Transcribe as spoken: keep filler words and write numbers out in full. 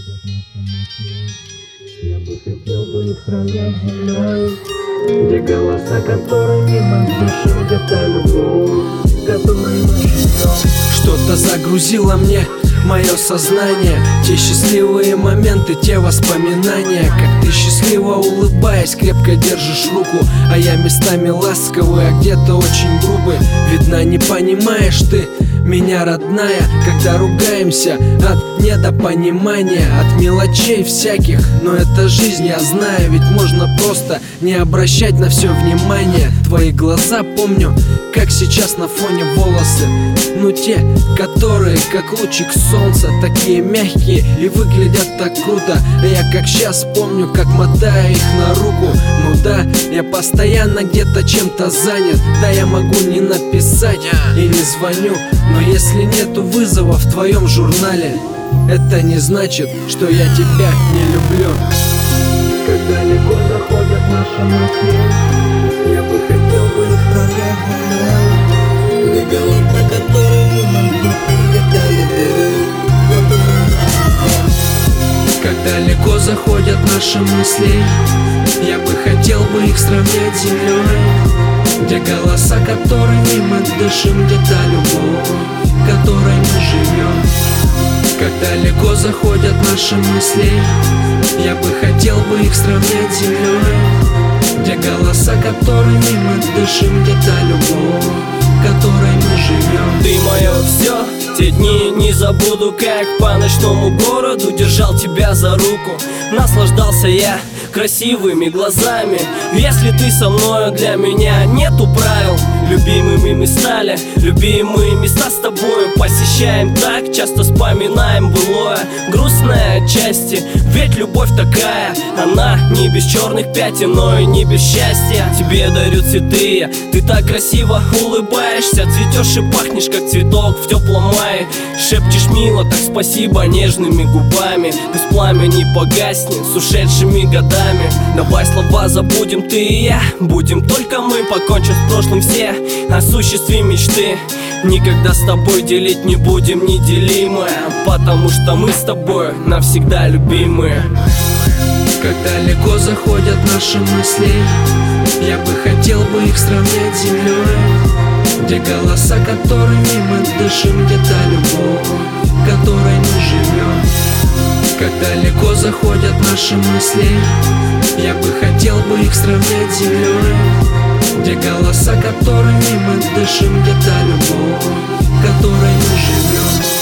заходят наши мысли. Я бы хотел бы их сравнять с землей, где голоса, которыми мы дышим, где-то любовь, которой мы живем. Что-то загрузило мне мое сознание, те счастливые моменты, те воспоминания, как ты счастливо улыбаясь, крепко держишь руку, а я местами ласковый, а где-то очень грубый. Видно, не понимаешь ты меня, родная, когда ругаемся от недопонимания, от мелочей всяких. Но это жизнь, я знаю, ведь можно просто не обращать на все внимание. Твои глаза помню, как сейчас на фоне волосы, ну те, которые как лучик солнца, такие мягкие и выглядят так круто. Я как сейчас помню, как мотаю их на руку. Ну да, я постоянно где-то чем-то занят, да я могу не написать и не звоню. Но если нету вызова в твоем журнале, это не значит, что я тебя не люблю. Когда далеко заходят наши мысли, я бы хотел бы их сравнять с землей, где голоса, которые мы дышим, где-то любовь, которой мы живем. Как далеко заходят наши мысли, я бы хотел бы их сравнять с землей, где голоса, которыми мы дышим, где-то любовь, которой мы живем. Как далеко заходят наши мысли, я бы хотел бы их сравнять с землей, где голоса, которыми мы дышим, где-то любовь, которой мы живем. Ты мое все, те дни не забуду, как по ночному городу держал тебя за руку. Наслаждался я красивыми глазами. Если ты со мною, для меня нету правил. Любимыми мы стали, любимые места с тобою посещаем так, часто вспоминаем былое, грустное отчасти. Ведь любовь такая, она не без черных пятен, но и не без счастья. Тебе дарю цветы, ты так красиво улыбаешься, цветешь и пахнешь, как цветок в теплом мае. Шепчешь мило, так спасибо нежными губами. Пусть пламя не погаснет с ушедшими годами. Давай слова забудем, ты и я, будем только мы, покончим с прошлым все, осуществим мечты. Никогда с тобой делить не будем неделимое, потому что мы с тобой навсегда любимые. Как далеко заходят наши мысли, я бы хотел бы их сравнять с землей, где голоса, которыми мы дышим, где-то любовь, которой мы живем. Как далеко заходят наши мысли, я бы хотел бы их сравнять с землей, где голоса, которыми мы дышим, где-то любовь, которой мы живем.